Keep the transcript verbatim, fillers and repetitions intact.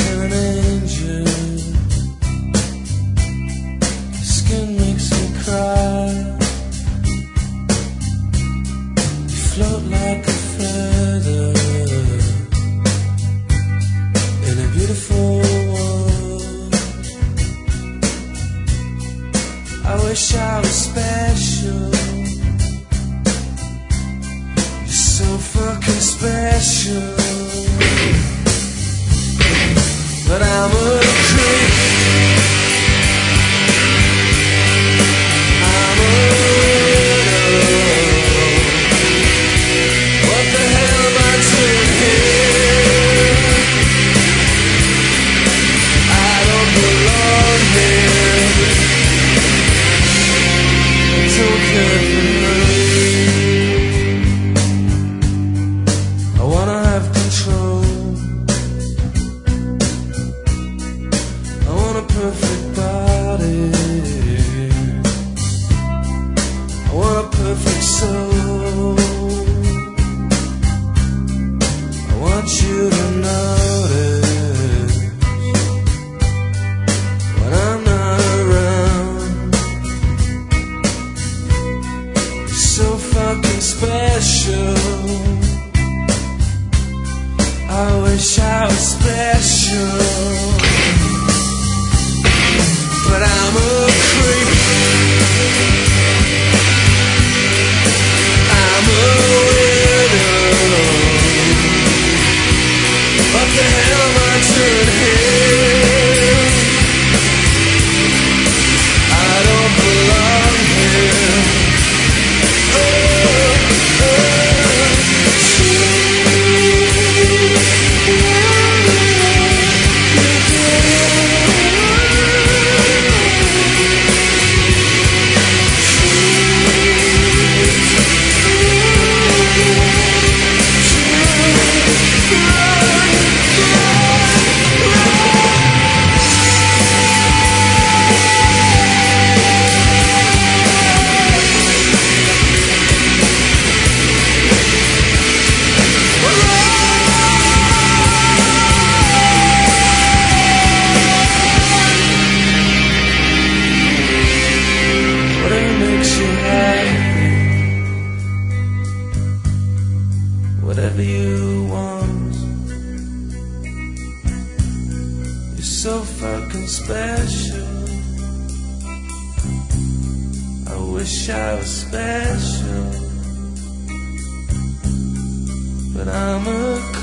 than an angel. Your skin makes me cry. You float like a feather in a beautiful world. I wish I was special. You're so fucking special. But I'm a creep. I'm a widow. What the hell am I doing here? I don't belong here. I don't care for you. I wanna have control. Perfect body. I want a perfect soul. I want you to notice when I'm not around. You're so fucking special. I wish I was special. But I'm a creep. I'm a widow. What the hell am I doing here? I don't belong here. Oh, oh, whatever you want. You're so fucking special. I wish I was special, but I'm a